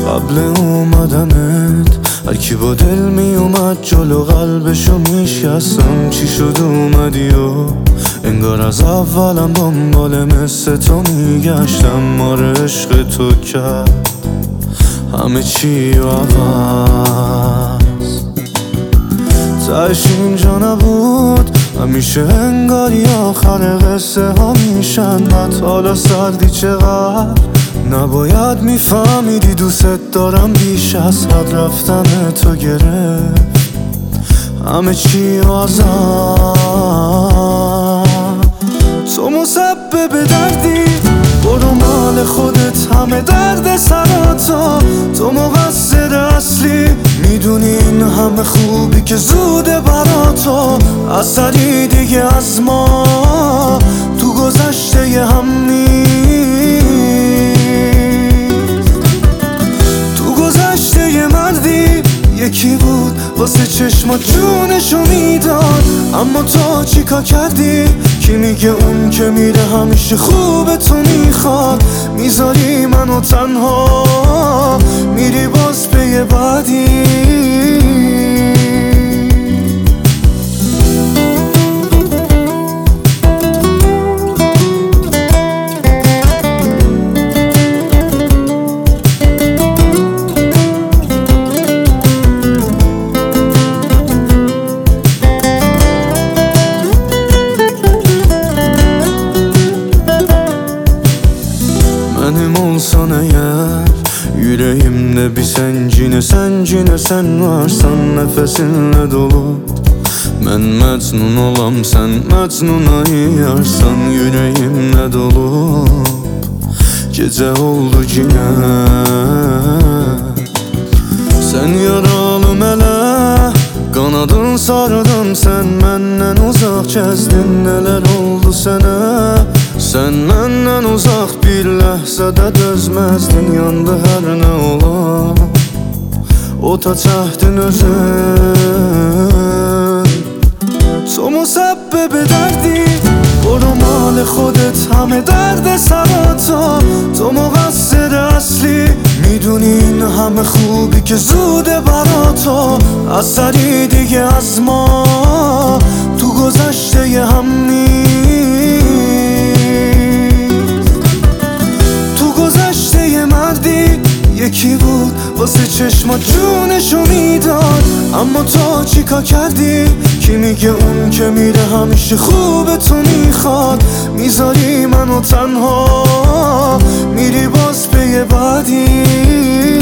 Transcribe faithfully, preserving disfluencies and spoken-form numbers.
قبل اومدنت هر کی با دل می اومد جلو قلبشو میشکستم. چی شد اومدی و انگار از اولم دنبال مثل تو میگشتم. آره عشق تو کرد همه چی و عوض، تهش اینجا نبود. همیشه انگاری آخر قصه ها میشن بد. حالا سردی چقدر نباید میفهمیدی دوست دارم بیش از حد. رفتن تو گرفت همه چی ازم. تو مسبب دردی، برو مال خودت همه درد سراتو. تو مقصر اصلی، میدونی این همه خوبی که زوده براتو. اثری دیگه از ما تو گذشته ی هم نیست. تو گذشته ی مردی یکی بود واسه چشمات جونشو میداد. اما تو چیکار کردی؟ کی میگه اون که میره همیشه خوبه تو میخواد؟ میذاری منو تنها میری باز پی بعدی. Benim olsan eğer yüreğimde bir sencine sencine sen varsan nefesinle dolu. Ben mecnun olam sen mecnuna yarsan yüreğimle dolu. Gece oldu yine sen yaralı mele, kanadın sarıdım sen menden uzak gezdin. Neler oldu sana? Sen menden uzak bir ləhzədə dözməzdin. Yandı hər nə ola o ta çəhdin özün. تو مسبب دردی، برو مال خودت همه درد سراتو. تو مقصر اصلی، میدونی این همه خوبی که زوده براتو. اثری دیگه از ما تو گذشته ی هم نیست. تو گذشته ی مردی یکی بود واسه چشمات جونشو میداد. اما تو چیکار کردی؟ کی میگه اون که میره همیشه خوبه تو میخواد؟ میذاری منو تنها میری باز پی بعدی.